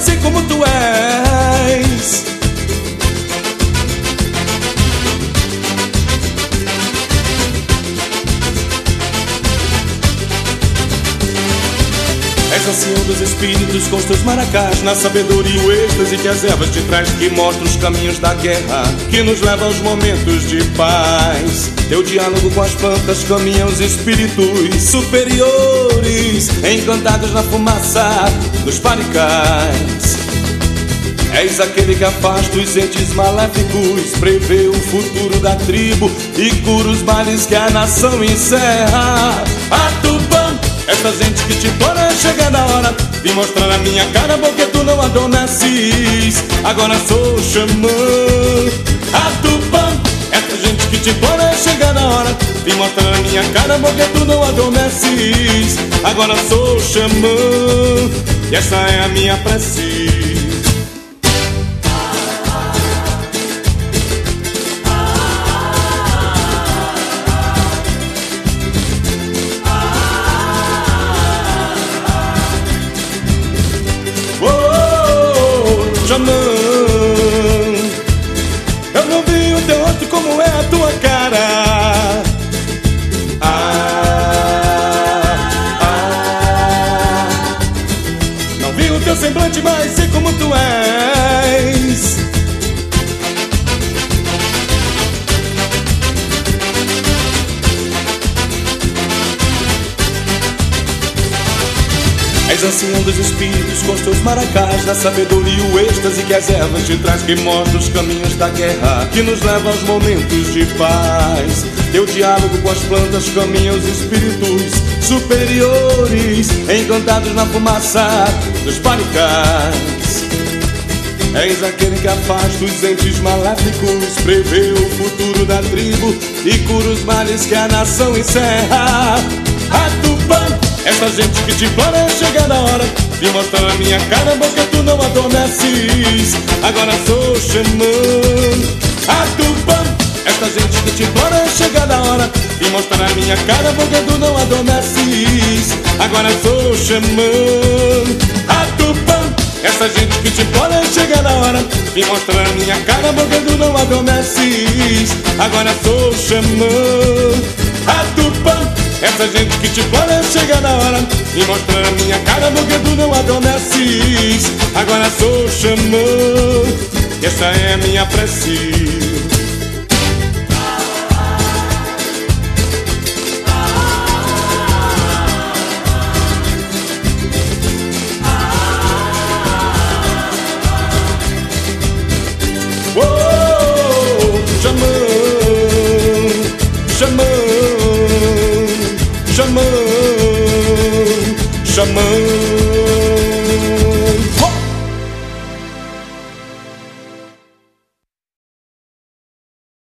sei como tu és. És ancião dos espíritos com os teus maracás, na sabedoria e o êxtase que as ervas te traz, que mostra os caminhos da guerra, que nos leva aos momentos de paz. Teu diálogo com as plantas caminha os espíritos superiores, encantados na fumaça dos paricais. És aquele que afasta os entes maléficos, prevê o futuro da tribo e cura os males que a nação encerra. Atupã, essa gente que te bora, chega na hora. Vim mostrar a minha cara porque tu não adormeces. Agora sou xamã. Atupã, essa gente que te bora, chega na hora. Vim mostrar a minha cara porque tu não adormeces. Agora sou xamã. E essa é a minha prece. Xamã, eu não vi o teu rosto como é a tua cara. Não vi o teu semblante, mas sei como tu és. És ancião dos espíritos com os teus maracás, da sabedoria e o êxtase que as ervas te traz, que mostra os caminhos da guerra, que nos leva aos momentos de paz. Teu diálogo com as plantas caminha os espíritos superiores, encantados na fumaça dos paricais. És aquele que afasta os entes maléficos, prevê o futuro da tribo e cura os males que a nação encerra. Atupã, essa gente que te implora, chega na hora. Vim mostrar a minha cara porque tu não adormeces. Agora sou xamã. Atupã, essa gente que te implora, chega na hora. Vim mostrar a minha cara porque tu não adormeces. Agora sou xamã. Atupã, essa gente que te implora, chega na hora. Vim mostrar a minha cara porque tu não adormeces. Agora sou xamã. Atupã, essa gente que te implora, chega na hora. E mostrar a minha cara porque tu não adormeces. Agora sou xamã. E essa é a minha prece. Xamã, xamã, xamã, xamã.